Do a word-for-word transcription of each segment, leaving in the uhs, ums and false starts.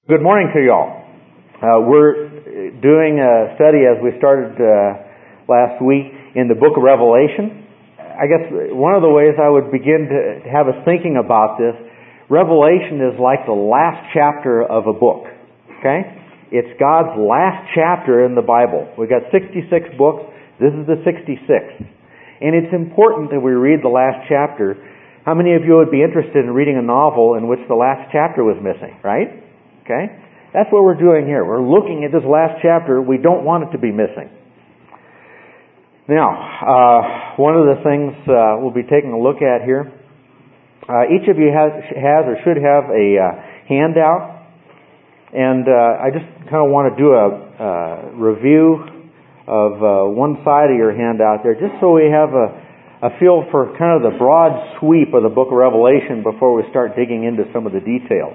Good morning to y'all. Uh, we're doing a study, as we started uh, last week, in the book of Revelation. I guess one of the ways I would begin to have us thinking about this, Revelation is like the last chapter of a book. Okay? It's God's last chapter in the Bible. We've got sixty-six books. This is the sixty-sixth. And it's important that we read the last chapter. How many of you would be interested in reading a novel in which the last chapter was missing, right? Okay? That's what we're doing here. We're looking at this last chapter. We don't want it to be missing. Now, uh, one of the things uh, we'll be taking a look at here, uh, each of you has, has or should have a uh, handout. And uh, I just kind of want to do a uh, review of uh, one side of your handout there, just so we have a, a feel for kind of the broad sweep of the book of Revelation before we start digging into some of the details.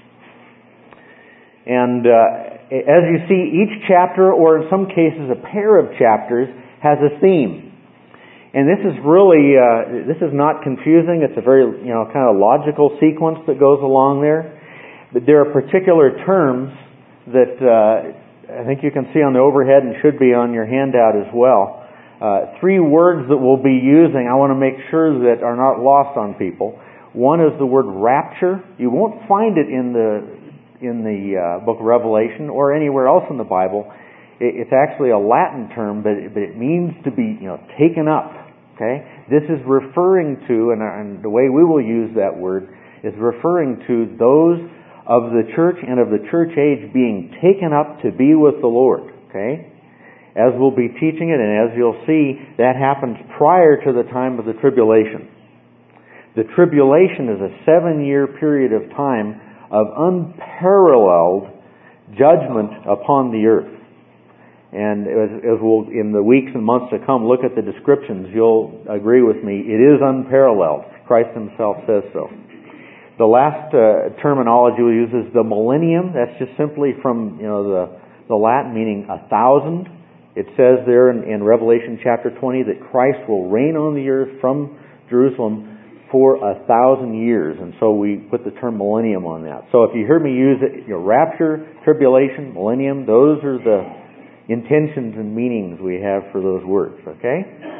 And uh, as you see, each chapter, or in some cases a pair of chapters, has a theme. And this is really, uh, this is not confusing. It's a very, you know, kind of logical sequence that goes along there. But there are particular terms that uh, I think you can see on the overhead and should be on your handout as well. Uh, three words that we'll be using, I want to make sure that are not lost on people. One is the word rapture. You won't find it in the in the uh, book of Revelation or anywhere else in the Bible. It, it's actually a Latin term, but it, but it means to be, you know, taken up. Okay, this is referring to, and, and the way we will use that word is referring to those of the church and of the church age being taken up to be with the Lord. Okay, as we'll be teaching it, and as you'll see, that happens prior to the time of the tribulation. The tribulation is a seven-year period of time of unparalleled judgment upon the earth. And as, as we'll, in the weeks and months to come, look at the descriptions, you'll agree with me, it is unparalleled. Christ himself says so. The last uh, terminology we use is the millennium. That's just simply from, you know, the, the Latin meaning a thousand. It says there in, in Revelation chapter twenty that Christ will reign on the earth from Jerusalem for a thousand years, and so we put the term millennium on that. So if you hear me use it, you know, rapture, tribulation, millennium, those are the intentions and meanings we have for those words, okay?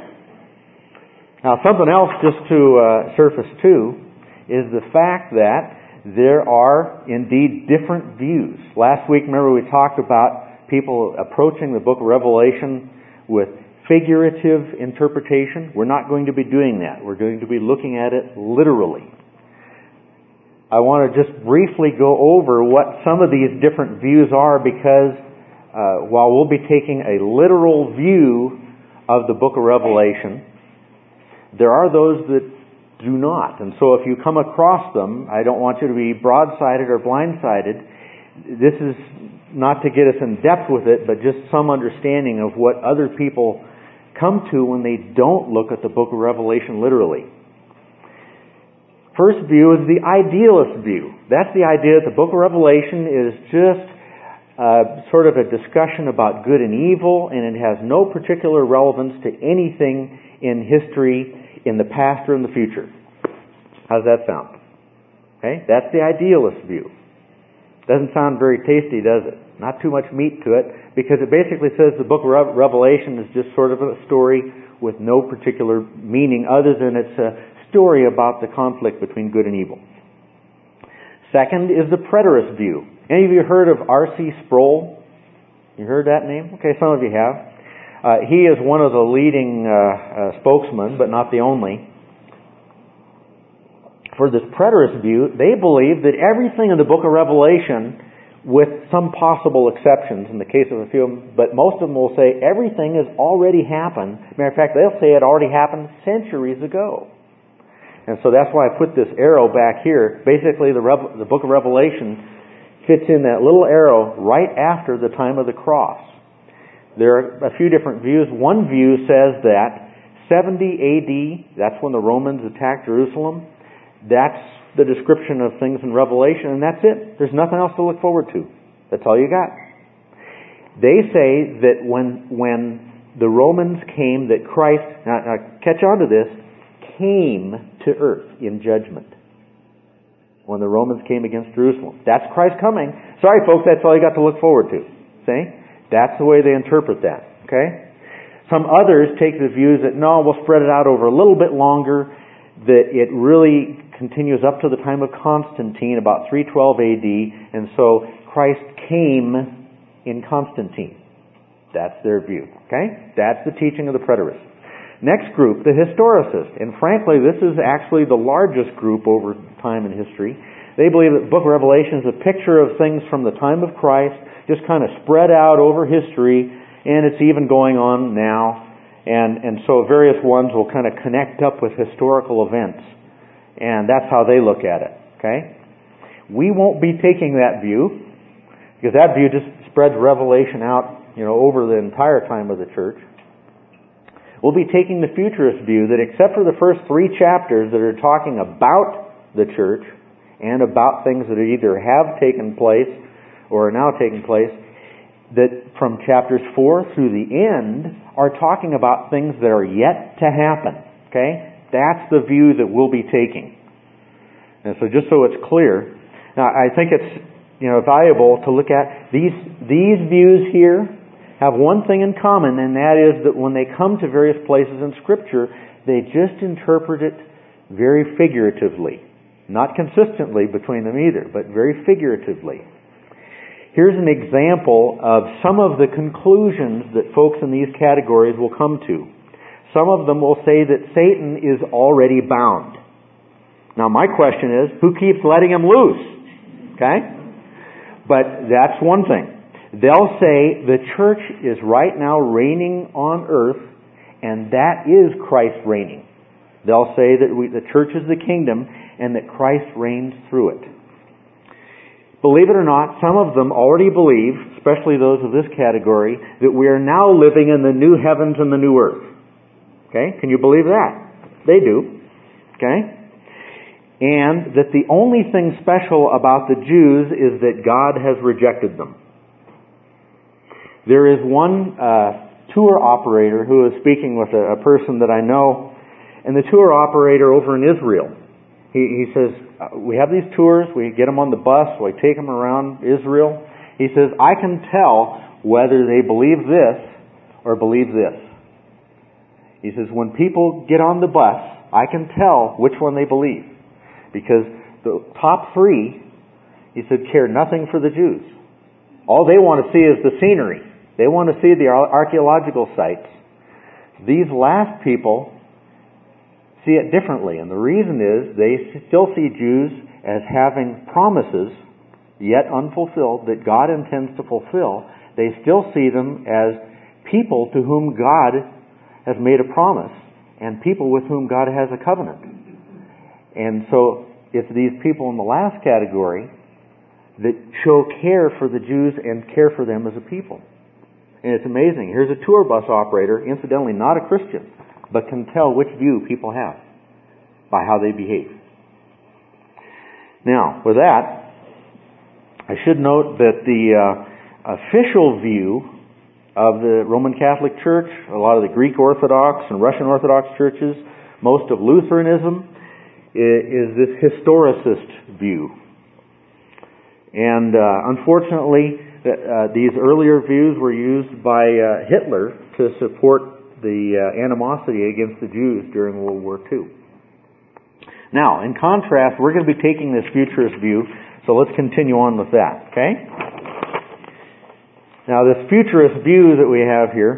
Now something else just to uh, surface too is the fact that there are indeed different views. Last week, remember, we talked about people approaching the book of Revelation with figurative interpretation. We're not going to be doing that. We're going to be looking at it literally. I want to just briefly go over what some of these different views are, because uh, while we'll be taking a literal view of the book of Revelation, there are those that do not. And so if you come across them, I don't want you to be broadsided or blindsided. This is not to get us in depth with it, but just some understanding of what other people come to when they don't look at the book of Revelation literally. First view is the idealist view. That's the idea that the book of Revelation is just uh, sort of a discussion about good and evil, and it has no particular relevance to anything in history in the past or in the future. How does that sound? Okay, that's the idealist view. Doesn't sound very tasty, does it? Not too much meat to it, because it basically says the book of Revelation is just sort of a story with no particular meaning other than it's a story about the conflict between good and evil. Second is the preterist view. Any of you heard of R C Sproul? You heard that name? Okay, some of you have. Uh, he is one of the leading uh, uh, spokesmen, but not the only. For this preterist view, they believe that everything in the book of Revelation, with some possible exceptions in the case of a few of them, but most of them will say everything has already happened. Matter of fact, they'll say it already happened centuries ago. And so that's why I put this arrow back here. Basically, the, Re- the book of Revelation fits in that little arrow right after the time of the cross. There are a few different views. One view says that seventy A D, that's when the Romans attacked Jerusalem, that's the description of things in Revelation, and that's it. There's nothing else to look forward to. That's all you got. They say that when when the Romans came, that Christ, now, now catch on to this, came to earth in judgment. when the Romans came against Jerusalem. That's Christ coming. Sorry, folks, that's all you got to look forward to. See? That's the way they interpret that. Okay? Some others take the views that, no, we'll spread it out over a little bit longer, that it really continues up to the time of Constantine, about three twelve A D, and so Christ came in Constantine. That's their view. Okay? That's the teaching of the preterists. Next group, the historicists. And frankly, this is actually the largest group over time in history. They believe that the book of Revelation is a picture of things from the time of Christ, just kind of spread out over history, and it's even going on now. And, and so various ones will kind of connect up with historical events. And that's how they look at it. Okay? We won't be taking that view, because that view just spreads Revelation out, you know, over the entire time of the church. We'll be taking the futurist view that except for the first three chapters that are talking about the church and about things that either have taken place or are now taking place, that from chapters four through the end are talking about things that are yet to happen. Okay? That's the view that we'll be taking. And so just so it's clear, now I think it's, you know, valuable to look at these these views here have one thing in common, and that is that when they come to various places in Scripture, they just interpret it very figuratively. Not consistently between them either, but very figuratively. Here's an example of some of the conclusions that folks in these categories will come to. Some of them will say that Satan is already bound. Now my question is, who keeps letting him loose? Okay? But that's one thing. They'll say the church is right now reigning on earth, and that is Christ reigning. They'll say that we, the church is the kingdom, and that Christ reigns through it. Believe it or not, some of them already believe, especially those of this category, that we are now living in the new heavens and the new earth. Okay? Can you believe that? They do. Okay? And that the only thing special about the Jews is that God has rejected them. There is one uh, tour operator who is speaking with a, a person that I know, and the tour operator over in Israel, he, he says, we have these tours, we get them on the bus, we take them around Israel. He says, I can tell whether they believe this or believe this. He says, when people get on the bus, I can tell which one they believe. Because the top three, he said, care nothing for the Jews. All they want to see is the scenery. They want to see the archaeological sites. These last people see it differently. And the reason is they still see Jews as having promises yet unfulfilled that God intends to fulfill. They still see them as people to whom God has made a promise and people with whom God has a covenant. And so it's these people in the last category that show care for the Jews and care for them as a people. And it's amazing. Here's a tour bus operator, incidentally not a Christian, but can tell which view people have by how they behave. Now, with that, I should note that the uh, official view of the Roman Catholic Church, a lot of the Greek Orthodox and Russian Orthodox churches, most of Lutheranism, is this historicist view. And uh, unfortunately, uh, these earlier views were used by uh, Hitler to support the uh, animosity against the Jews during World War Two. Now, in contrast, we're going to be taking this futurist view, so let's continue on with that, okay? Now, this futurist view that we have here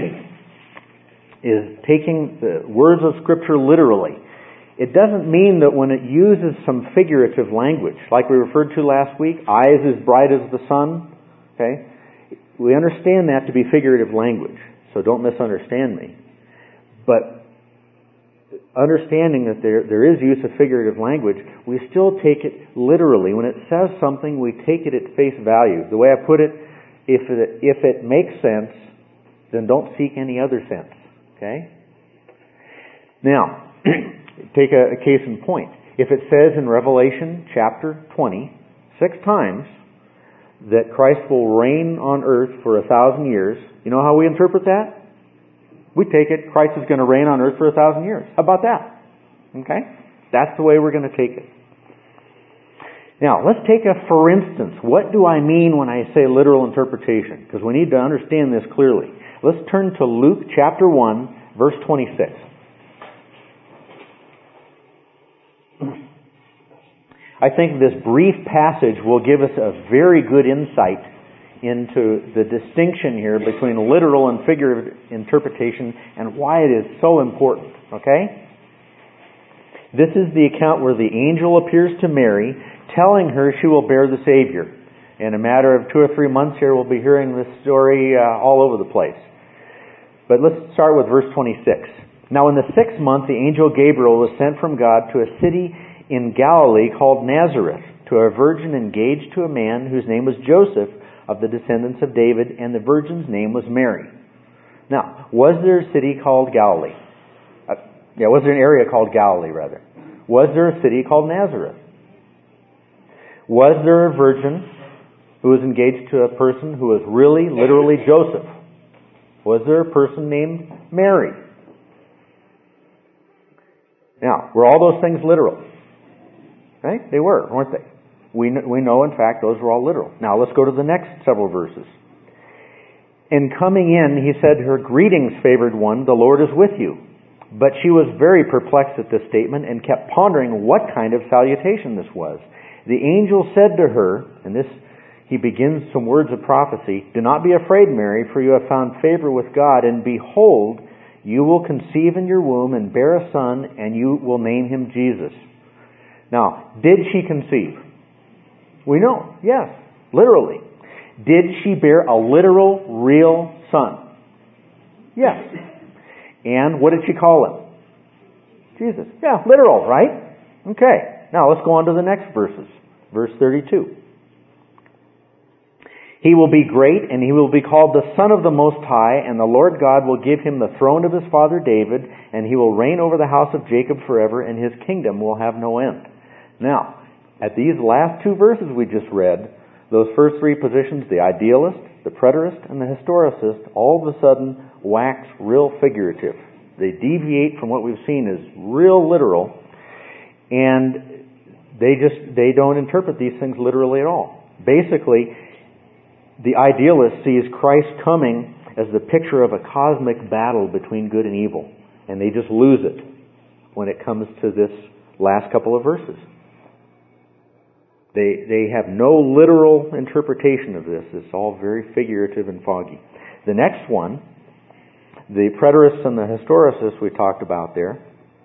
is taking the words of Scripture literally. It doesn't mean that when it uses some figurative language, like we referred to last week, eyes as bright as the sun, okay? We understand that to be figurative language, so don't misunderstand me. But understanding that there, there is use of figurative language, we still take it literally. When it says something, we take it at face value. The way I put it, if it, if it makes sense, then don't seek any other sense, okay? Now, take a, a case in point. If it says in Revelation chapter twenty, six times, that Christ will reign on earth for a thousand years, you know how we interpret that? We take it, Christ is going to reign on earth for a thousand years. How about that? Okay? That's the way we're going to take it. Now, let's take a for instance. What do I mean when I say literal interpretation? Because we need to understand this clearly. Let's turn to Luke chapter one, verse twenty-six. I think this brief passage will give us a very good insight into the distinction here between literal and figurative interpretation and why it is so important. Okay? This is the account where the angel appears to Mary, telling her she will bear the Savior. In a matter of two or three months here, we'll be hearing this story uh, all over the place. But let's start with verse twenty-six. Now in the sixth month, the angel Gabriel was sent from God to a city in Galilee called Nazareth, to a virgin engaged to a man whose name was Joseph, of the descendants of David, and the virgin's name was Mary. Now, was there a city called Galilee? Uh, yeah, was there an area called Galilee, rather? Was there a city called Nazareth? Was there a virgin who was engaged to a person who was really, literally Joseph? Was there a person named Mary? Now, were all those things literal? Right? They were, weren't they? We know, we know, in fact, those were all literal. Now, let's go to the next several verses. In coming in, he said to her, "Greetings, favored one, the Lord is with you." But she was very perplexed at this statement and kept pondering what kind of salutation this was. The angel said to her, and this, he begins some words of prophecy, "Do not be afraid, Mary, for you have found favor with God, and behold, you will conceive in your womb and bear a son, and you will name him Jesus." Now, did she conceive? We know, yes, literally. Did she bear a literal, real son? Yes. And what did she call him? Jesus. Yeah, literal, right? Okay. Now let's go on to the next verses. Verse thirty-two. "He will be great, and he will be called the Son of the Most High, and the Lord God will give him the throne of his father David, and he will reign over the house of Jacob forever, and his kingdom will have no end." Now, at these last two verses we just read, those first three positions, the idealist, the preterist, and the historicist, all of a sudden wax real figurative. They deviate from what we've seen as real literal, and they just they don't interpret these things literally at all. Basically, the idealist sees Christ coming as the picture of a cosmic battle between good and evil, and they just lose it when it comes to this last couple of verses. They they have no literal interpretation of this. It's all very figurative and foggy. The next one, the preterists and the historicists we talked about there,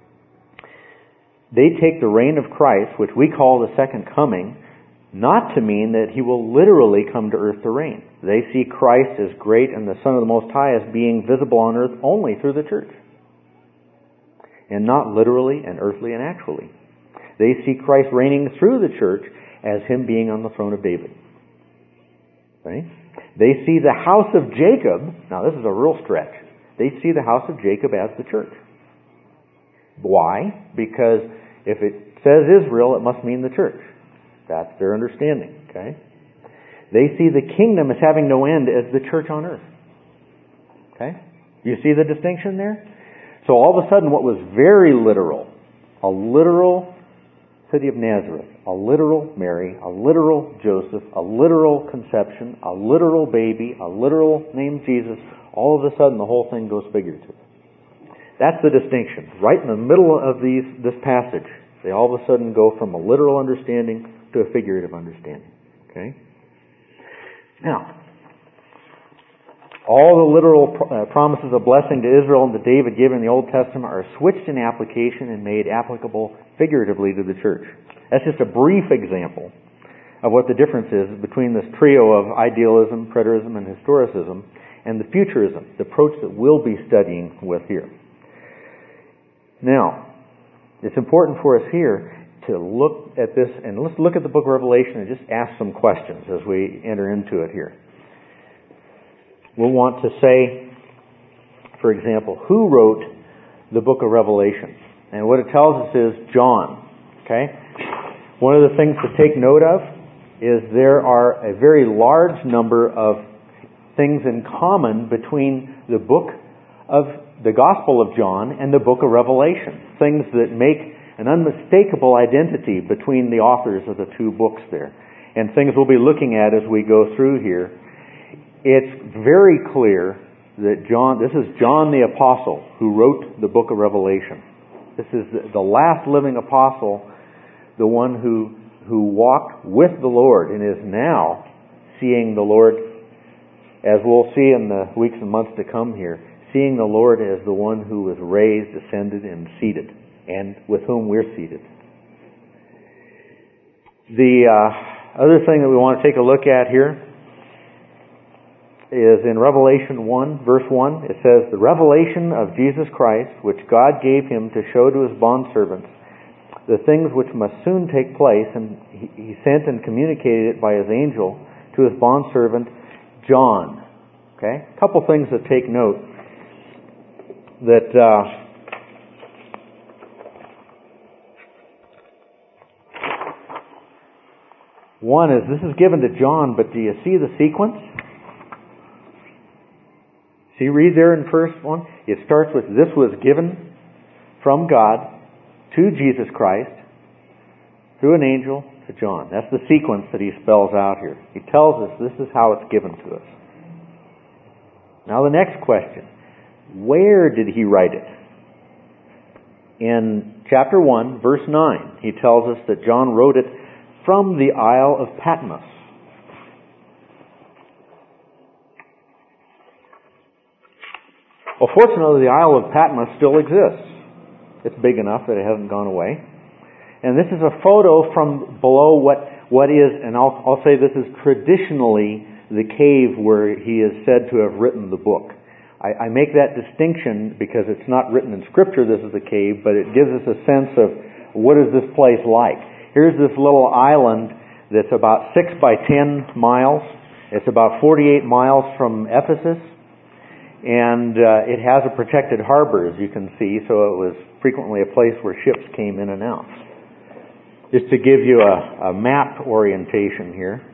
they take the reign of Christ, which we call the second coming, not to mean that he will literally come to earth to reign. They see Christ as great and the Son of the Most High as being visible on earth only through the church, and not literally and earthly and actually. They see Christ reigning through the church as him being on the throne of David. Right? They see the house of Jacob, now this is a real stretch, they see the house of Jacob as the church. Why? Because if it says Israel, it must mean the church. That's their understanding. Okay? They see the kingdom as having no end as the church on earth. Okay? You see the distinction there? So all of a sudden what was very literal, a literal city of Nazareth, a literal Mary, a literal Joseph, a literal conception, a literal baby, a literal named Jesus, all of a sudden the whole thing goes figurative. That's the distinction. Right in the middle of these this passage, they all of a sudden go from a literal understanding to a figurative understanding. Okay? Now, all the literal uh, promises of blessing to Israel and to David given in the Old Testament are switched in application and made applicable figuratively to the church. That's just a brief example of what the difference is between this trio of idealism, preterism, and historicism, and the futurism, the approach that we'll be studying with here. Now, it's important for us here to look at this, and let's look at the book of Revelation and just ask some questions as we enter into it here. We'll want to say, for example, who wrote the book of Revelation? And what it tells us is John. Okay? One of the things to take note of is there are a very large number of things in common between the book of the Gospel of John and the book of Revelation. Things that make an unmistakable identity between the authors of the two books there. And things we'll be looking at as we go through here. It's very clear that John, this is John the Apostle who wrote the book of Revelation. This is the last living apostle, the one who, who walked with the Lord and is now seeing the Lord, as we'll see in the weeks and months to come here, seeing the Lord as the one who was raised, ascended, and seated, and with whom we're seated. The uh, other thing that we want to take a look at here is in Revelation one, verse one. It says, "The revelation of Jesus Christ, which God gave him to show to his bondservants the things which must soon take place, and he sent and communicated it by his angel to his bondservant John." Okay? A couple things to take note. That uh, one is, this is given to John, but do you see the sequence? See, read there in first one. It starts with, this was given from God to Jesus Christ through an angel to John. That's the sequence that he spells out here. He tells us this is how it's given to us. Now the next question. Where did he write it? In chapter one, verse nine, he tells us that John wrote it from the Isle of Patmos. Well, fortunately, the Isle of Patmos still exists. It's big enough that it hasn't gone away. And this is a photo from below what, what is, and I'll, I'll say this is traditionally the cave where he is said to have written the book. I, I make that distinction because it's not written in Scripture this is the cave, but it gives us a sense of what is this place like. Here's this little island that's about six by ten miles. It's about forty-eight miles from Ephesus. And uh, it has a protected harbor, as you can see, so it was frequently a place where ships came in and out. Just to give you a, a map orientation here.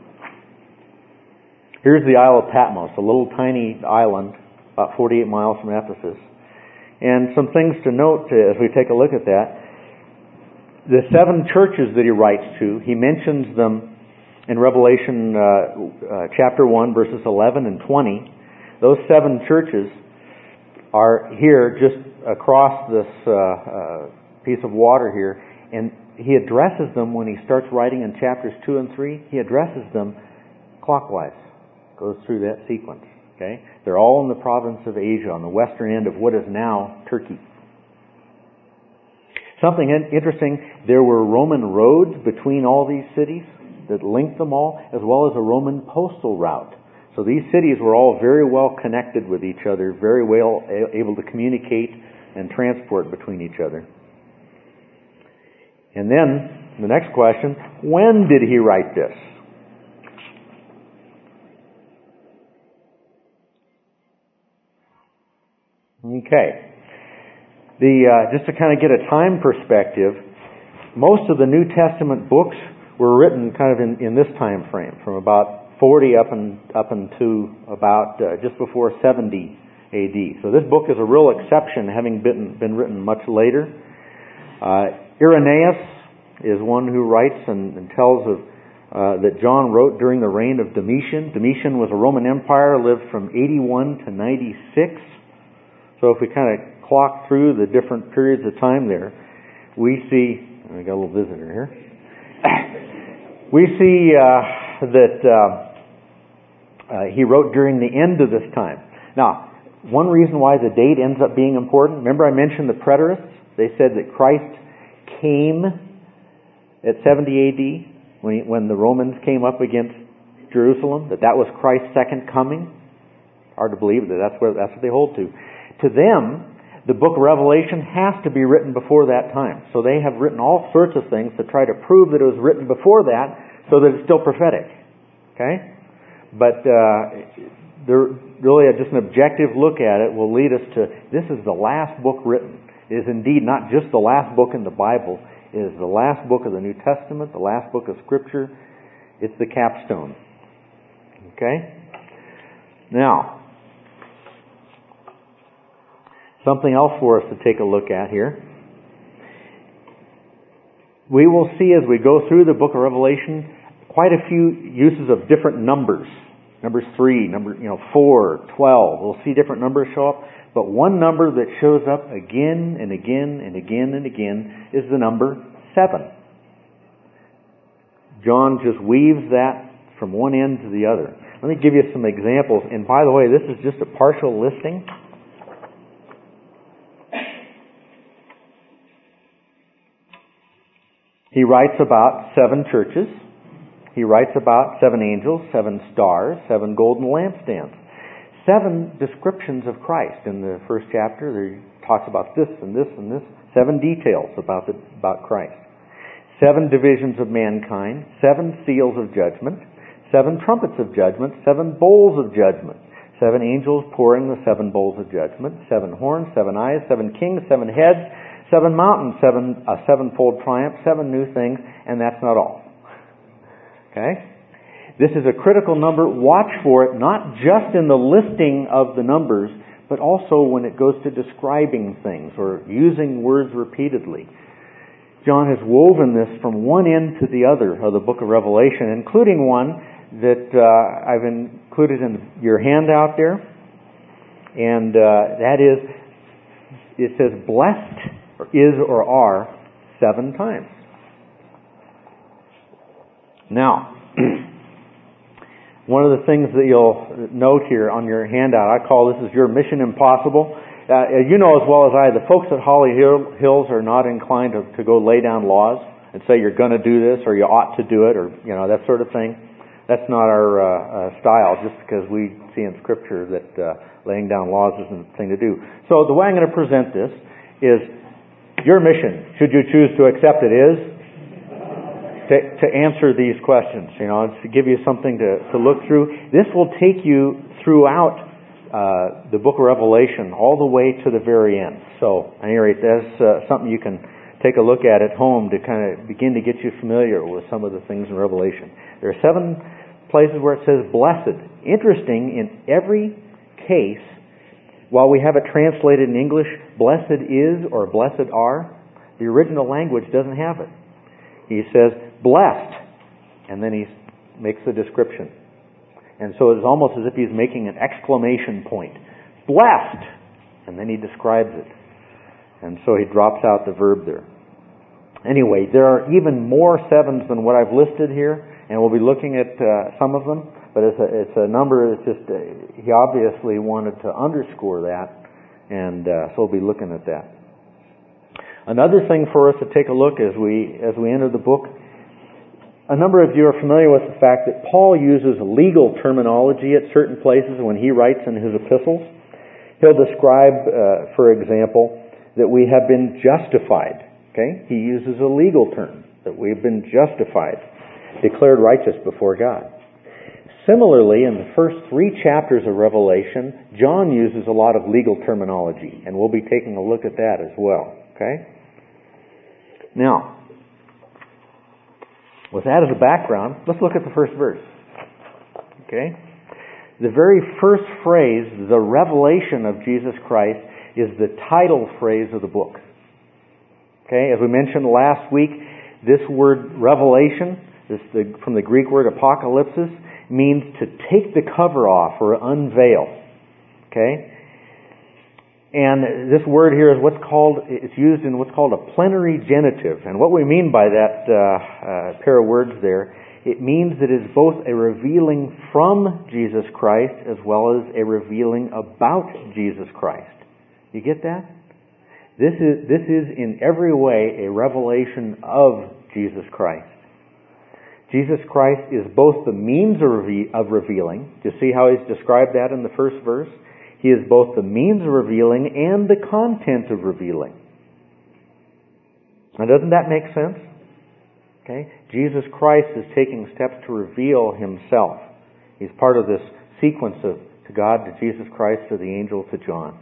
Here's the Isle of Patmos, a little tiny island, about forty-eight miles from Ephesus. And some things to note as we take a look at that. The seven churches that he writes to, he mentions them in Revelation uh, uh, chapter one, verses eleven and twenty. Those seven churches are here just across this uh, uh, piece of water here, and he addresses them when he starts writing in chapters two and three. He addresses them clockwise, goes through that sequence. Okay, they're all in the province of Asia, on the western end of what is now Turkey. Something interesting: there were Roman roads between all these cities that linked them all, as well as a Roman postal route. So these cities were all very well connected with each other, very well able to communicate and transport between each other. And then, the next question, when did he write this? Okay. The, uh, just to kind of get a time perspective, most of the New Testament books were written kind of in, in this time frame, from about forty up and up into about uh, just before seventy A D. So this book is a real exception, having been been written much later. Uh, Irenaeus is one who writes and, and tells of uh, that John wrote during the reign of Domitian. Domitian was a Roman Empire, lived from eighty-one to ninety-six. So if we kind of clock through the different periods of time there, we see. We got a little visitor here. We see. Uh, that uh, uh, he wrote during the end of this time. Now, one reason why the date ends up being important, remember I mentioned the preterists? They said that Christ came at seventy A D when, he, when the Romans came up against Jerusalem, that that was Christ's second coming. Hard to believe that that's, where, that's what they hold to. To them, the book of Revelation has to be written before that time. So they have written all sorts of things to try to prove that it was written before that, so that it's still prophetic. Okay? But uh, there, really just an objective look at it will lead us to, this is the last book written. It is indeed not just the last book in the Bible. It is the last book of the New Testament, the last book of Scripture. It's the capstone. Okay? Now, something else for us to take a look at here. we will see as we go through the book of Revelation quite a few uses of different numbers. Numbers three, number you know four, twelve. We'll see different numbers show up. But one number that shows up again and again and again and again is the number seven. John just weaves that from one end to the other. Let me give you some examples. And by the way, this is just a partial listing. He writes about seven churches. He writes about seven angels, seven stars, seven golden lampstands. Seven descriptions of Christ. In the first chapter, he talks about this and this and this. Seven details about the, about Christ. Seven divisions of mankind. Seven seals of judgment. Seven trumpets of judgment. Seven bowls of judgment. Seven angels pouring the seven bowls of judgment. Seven horns, seven eyes, seven kings, seven heads, seven mountains, seven a sevenfold triumph, seven new things, and that's not all. Okay? This is a critical number. Watch for it, not just in the listing of the numbers, but also when it goes to describing things or using words repeatedly. John has woven this from one end to the other of the book of Revelation, including one that uh, I've included in your handout there. And uh, that is, it says blessed, or is or are, seven times. Now, one of the things that you'll note here on your handout, I call this is your Mission Impossible. Uh, you know as well as I, the folks at Holly Hills are not inclined to, to go lay down laws and say you're going to do this or you ought to do it or you know that sort of thing. That's not our uh, uh, style, just because we see in Scripture that uh, laying down laws isn't the thing to do. So the way I'm going to present this is your mission, should you choose to accept it, is To, to answer these questions, you know, to give you something to, to look through. This will take you throughout uh, the book of Revelation all the way to the very end. So, at any rate, that's uh, something you can take a look at at home to kind of begin to get you familiar with some of the things in Revelation. There are seven places where it says blessed. Interesting, in every case, while we have it translated in English, blessed is or blessed are, the original language doesn't have it. He says, blessed, and then he makes the description. And so it's almost as if he's making an exclamation point. Blessed! And then he describes it. And so he drops out the verb there. Anyway, there are even more sevens than what I've listed here, and we'll be looking at uh, some of them, but it's a, it's a number that's just, uh, he obviously wanted to underscore that, and uh, so we'll be looking at that. Another thing for us to take a look as we as we enter the book, a number of you are familiar with the fact that Paul uses legal terminology at certain places when he writes in his epistles. He'll describe, uh, for example, that we have been justified. Okay, he uses a legal term, that we've been justified, declared righteous before God. Similarly, in the first three chapters of Revelation, John uses a lot of legal terminology, and we'll be taking a look at that as well. Okay. Now, with that as a background, let's look at the first verse. Okay? The very first phrase, the revelation of Jesus Christ, is the title phrase of the book. Okay? As we mentioned last week, this word revelation, this the, from the Greek word apocalypsis, means to take the cover off or unveil. Okay? And this word here is what's called, it's used in what's called a plenary genitive. And what we mean by that uh, uh, pair of words there, it means that it's both a revealing from Jesus Christ as well as a revealing about Jesus Christ. You get that? This is, this is in every way a revelation of Jesus Christ. Jesus Christ is both the means of, reve- of revealing. Do you see how he's described that in the first verse? He is both the means of revealing and the content of revealing. Now, doesn't that make sense? Okay? Jesus Christ is taking steps to reveal himself. He's part of this sequence of to God, to Jesus Christ, to the angel, to John.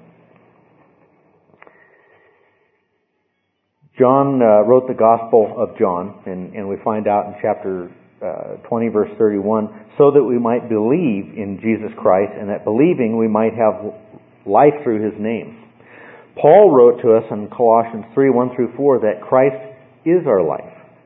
John uh, wrote the Gospel of John, and, and we find out in chapter uh, twenty, verse thirty-one, so that we might believe in Jesus Christ, and that believing we might have life through his name. Paul wrote to us in Colossians three, one through four, that Christ is our life.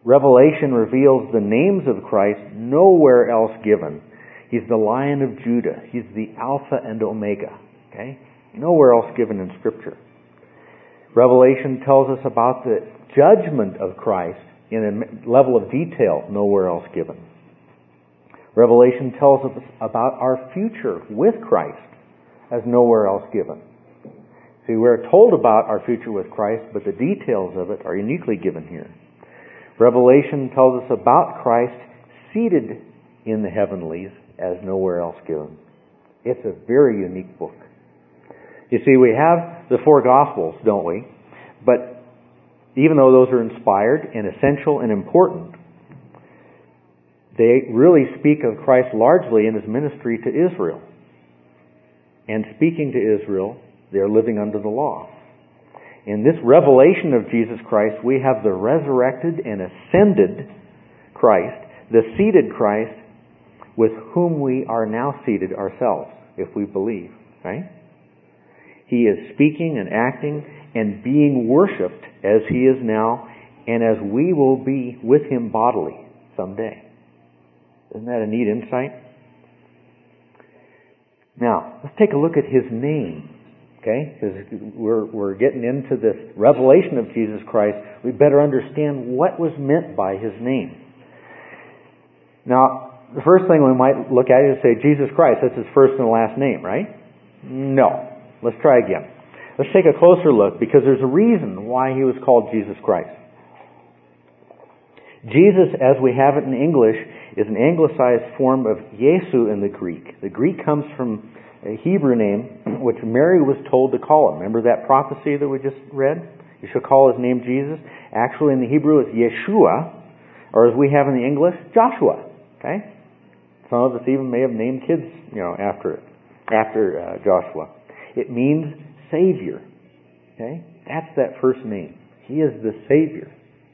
Revelation reveals the names of Christ nowhere else given. He's the Lion of Judah. He's the Alpha and Omega. Okay? Nowhere else given in Scripture. Revelation tells us about the judgment of Christ in a level of detail nowhere else given. Revelation tells us about our future with Christ as nowhere else given. See, we're told about our future with Christ, but the details of it are uniquely given here. Revelation tells us about Christ seated in the heavenlies as nowhere else given. It's a very unique book. You see, we have the four Gospels, don't we? But even though those are inspired and essential and important, they really speak of Christ largely in His ministry to Israel. And speaking to Israel, they're living under the law. In this revelation of Jesus Christ, we have the resurrected and ascended Christ, the seated Christ, with whom we are now seated ourselves, if we believe. Right? He is speaking and acting and being worshipped as He is now, and as we will be with Him bodily someday. Isn't that a neat insight? Now, let's take a look at His name. Okay? Because we're, we're getting into this revelation of Jesus Christ. We better understand what was meant by His name. Now, the first thing we might look at is say, Jesus Christ, that's His first and last name, right? No. Let's try again. Let's take a closer look, because there's a reason why He was called Jesus Christ. Jesus, as we have it in English, is an anglicized form of Yesu in the Greek. The Greek comes from a Hebrew name, which Mary was told to call Him. Remember that prophecy that we just read? You shall call His name Jesus. Actually, in the Hebrew, it's Yeshua, or as we have in the English, Joshua. Okay? Some of us even may have named kids, you know, after it, after uh, Joshua. It means Savior. Okay? That's that first name. He is the Savior.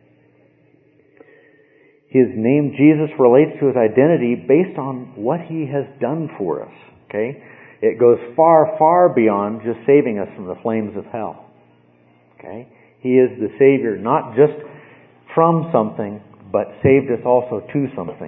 His name, Jesus, relates to His identity based on what He has done for us. Okay? It goes far, far beyond just saving us from the flames of hell. Okay? He is the Savior, not just from something, but saved us also to something.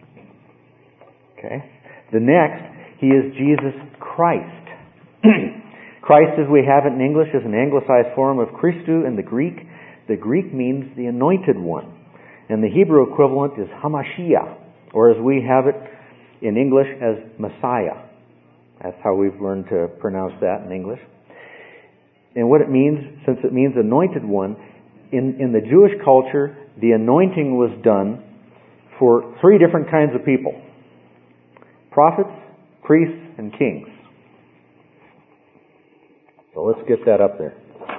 Okay? The next, He is Jesus Christ. Christ, as we have it in English, is an anglicized form of Christou in the Greek. The Greek means the anointed one. And the Hebrew equivalent is Hamashiach, or as we have it in English as Messiah. That's how we've learned to pronounce that in English. And what it means, since it means anointed one, in, in the Jewish culture, the anointing was done for three different kinds of people. Prophets, priests, and kings. So let's get that up there.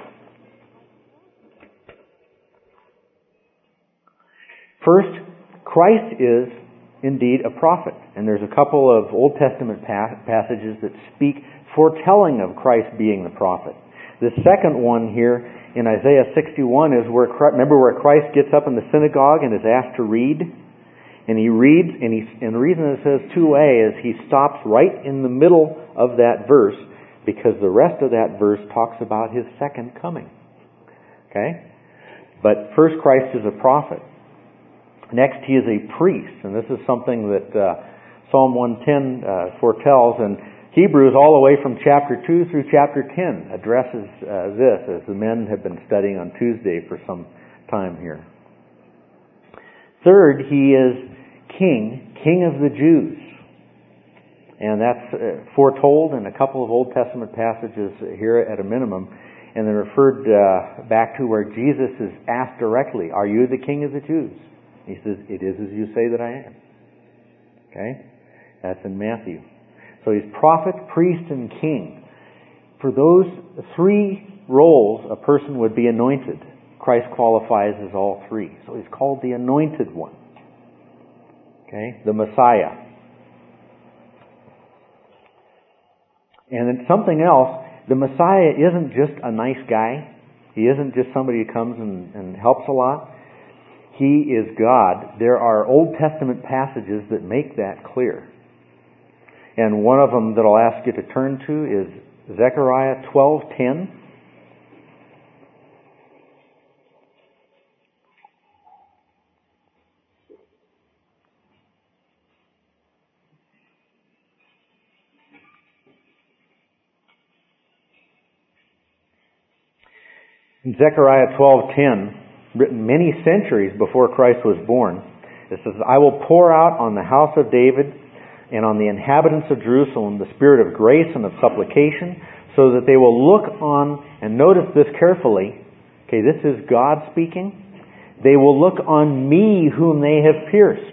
First, Christ is indeed a prophet. And there's a couple of Old Testament passages that speak foretelling of Christ being the prophet. The second one here in Isaiah sixty-one is where, remember where Christ gets up in the synagogue and is asked to read? And he reads, and, he, and the reason it says two A is he stops right in the middle of that verse, because the rest of that verse talks about His second coming. Okay? But first, Christ is a prophet. Next, He is a priest, and this is something that uh, Psalm one ten uh, foretells, and Hebrews all the way from chapter two through chapter ten addresses uh, this, as the men have been studying on Tuesday for some time here. Third, He is King, King of the Jews. And that's uh, foretold in a couple of Old Testament passages here at a minimum, and then referred uh, back to where Jesus is asked directly, "Are you the King of the Jews?" He says, "It is as you say that I am." Okay? That's in Matthew. So He's prophet, priest, and king. For those three roles, a person would be anointed. Christ qualifies as all three. So He's called the Anointed One. Okay? The Messiah. And then something else, the Messiah isn't just a nice guy. He isn't just somebody who comes and, and helps a lot. He is God. There are Old Testament passages that make that clear. And one of them that I'll ask you to turn to is Zechariah twelve ten. In Zechariah twelve ten, written many centuries before Christ was born, it says, I will pour out on the house of David and on the inhabitants of Jerusalem the spirit of grace and of supplication, so that they will look on, and notice this carefully, okay, this is God speaking, they will look on me whom they have pierced.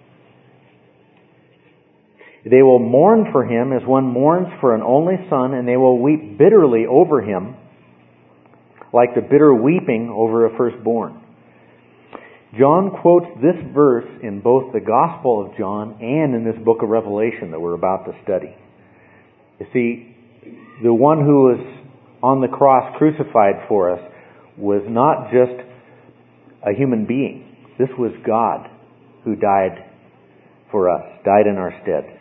They will mourn for him as one mourns for an only son, and they will weep bitterly over him, like the bitter weeping over a firstborn. John quotes this verse in both the Gospel of John and in this book of Revelation that we're about to study. You see, the one who was on the cross crucified for us was not just a human being. This was God who died for us, died in our stead.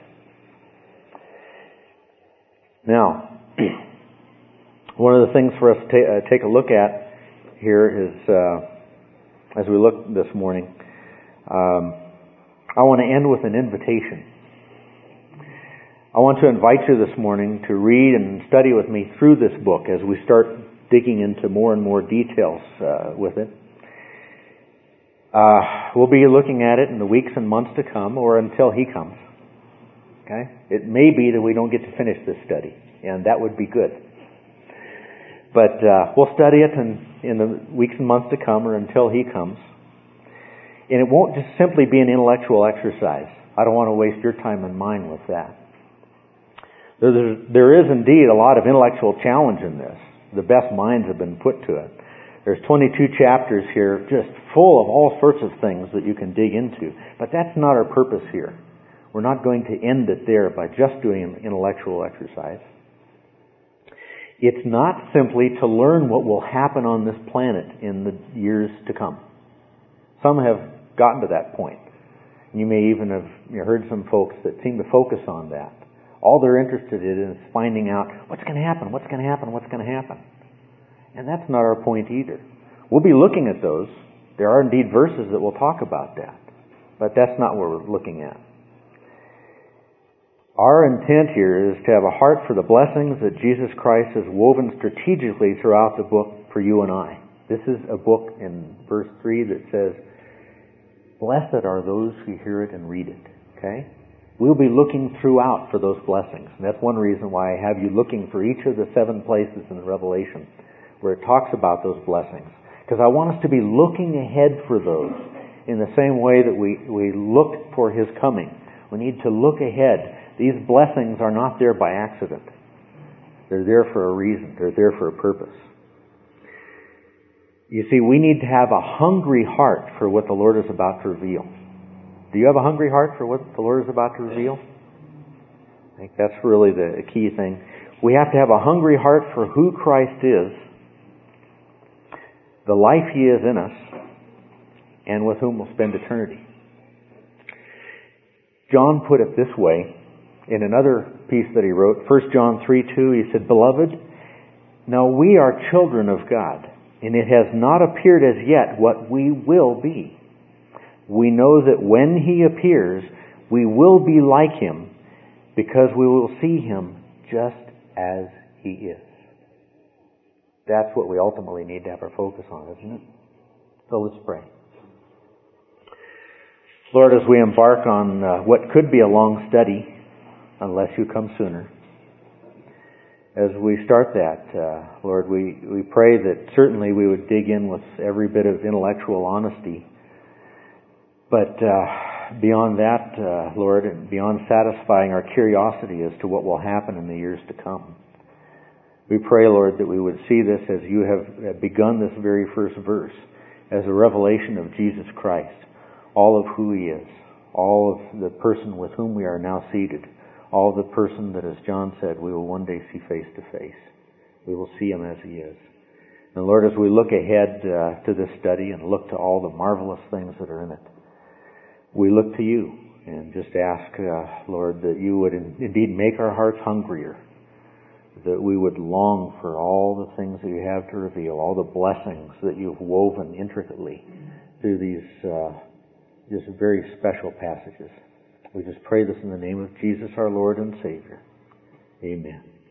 Now, one of the things for us to ta- uh, take a look at here is, uh, as we look this morning, um, I want to end with an invitation. I want to invite you this morning to read and study with me through this book as we start digging into more and more details uh, with it. Uh, we'll be looking at it in the weeks and months to come, or until He comes. Okay? It may be that we don't get to finish this study, and that would be good. But uh, we'll study it in, in the weeks and months to come, or until He comes. And it won't just simply be an intellectual exercise. I don't want to waste your time and mine with that. There, there is indeed a lot of intellectual challenge in this. The best minds have been put to it. There's twenty-two chapters here just full of all sorts of things that you can dig into. But that's not our purpose here. We're not going to end it there by just doing an intellectual exercise. It's not simply to learn what will happen on this planet in the years to come. Some have gotten to that point. You may even have heard some folks that seem to focus on that. All they're interested in is finding out what's going to happen, what's going to happen, what's going to happen. And that's not our point either. We'll be looking at those. There are indeed verses that will talk about that. But that's not what we're looking at. Our intent here is to have a heart for the blessings that Jesus Christ has woven strategically throughout the book for you and I. This is a book in verse three that says, blessed are those who hear it and read it. Okay? We'll be looking throughout for those blessings. And that's one reason why I have you looking for each of the seven places in the Revelation where it talks about those blessings. Because I want us to be looking ahead for those in the same way that we, we look for His coming. We need to look ahead. These blessings are not there by accident. They're there for a reason. They're there for a purpose. You see, we need to have a hungry heart for what the Lord is about to reveal. Do you have a hungry heart for what the Lord is about to reveal? I think that's really the key thing. We have to have a hungry heart for who Christ is, the life He is in us, and with whom we'll spend eternity. John put it this way in another piece that he wrote, First John three two, he said, Beloved, now we are children of God, and it has not appeared as yet what we will be. We know that when He appears, we will be like Him, because we will see Him just as He is. That's what we ultimately need to have our focus on, isn't it? So let's pray. Lord, as we embark on uh, what could be a long study, unless You come sooner, as we start that, uh, Lord, we, we pray that certainly we would dig in with every bit of intellectual honesty. But uh, beyond that, uh, Lord, and beyond satisfying our curiosity as to what will happen in the years to come, we pray, Lord, that we would see this as You have begun this very first verse, as a revelation of Jesus Christ, all of who He is, all of the person with whom we are now seated, all of the person that, as John said, we will one day see face to face. We will see Him as He is. And Lord, as we look ahead uh, to this study and look to all the marvelous things that are in it, we look to You and just ask, uh, Lord, that You would in, indeed make our hearts hungrier, that we would long for all the things that You have to reveal, all the blessings that You've woven intricately through these uh, just very special passages. We just pray this in the name of Jesus, our Lord and Savior. Amen.